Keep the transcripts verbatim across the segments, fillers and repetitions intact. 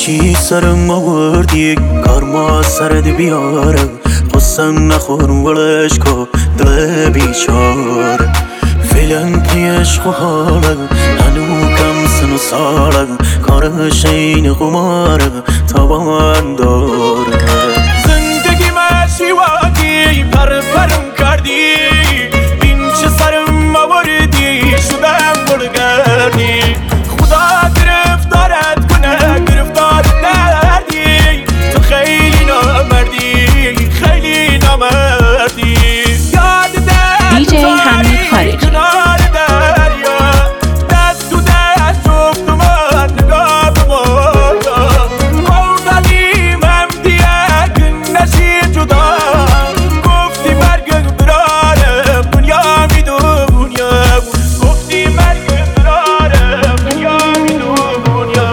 چی سرم آوردی کار ما سرد بیاره قسم نخور ولش کو دل بیچاره فیلن پیش خواره هنو کم سن و ساله کارش این قماره تابان داره زندگی مشیوادی پر پرم کردی این چه سرم آوردی شدم بلگردی خدا گرفتارت کنه گرفتار دردی تو خیلی نامردی خیلی نامردی یاد در دی جی حمید خارجی کنار دریا دست تو دست جفت من نگاه به ما قدیم هم دیگه کن نشی جدا گفتی مرگ براره دنیا میدو دنیا گفتی مرگ براره دنیا میدو دنیا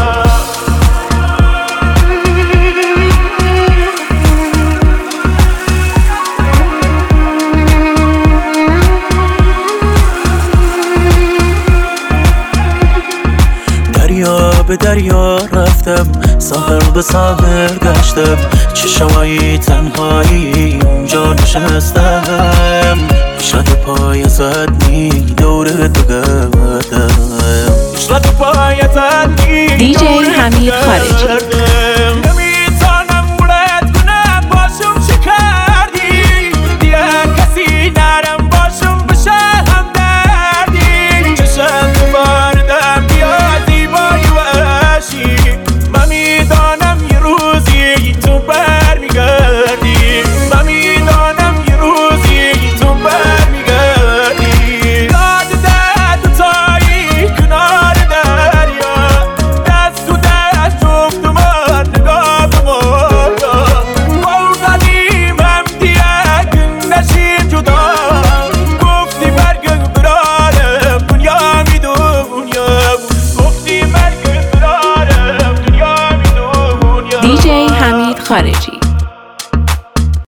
دریا به دریا رفتم ساحل به ساحل گشتم چشمایی تنهایی اونجا نشستم شد پای زدنی دور تو گردم شد پایتن دی جی حمید خارجی نمیتونم مولد کنم باشم چه کردی دیگه کسی نرم باشم بشه هم دردی چشم تو باردم بیا زیبایی و عشی من میدانم یه روزی تو برمیگردی من میدانم یه روزی تو برمیگردی یاد در دوتایی کنار دریا دست تو دست جفت من نگاه به ما قدیم هم دیگه کن نشی جدا گفتی مرگ براره دنیا میدو دنیا گفتی مرگ براره دنیا میدو دنیا دی جی حمید خارجی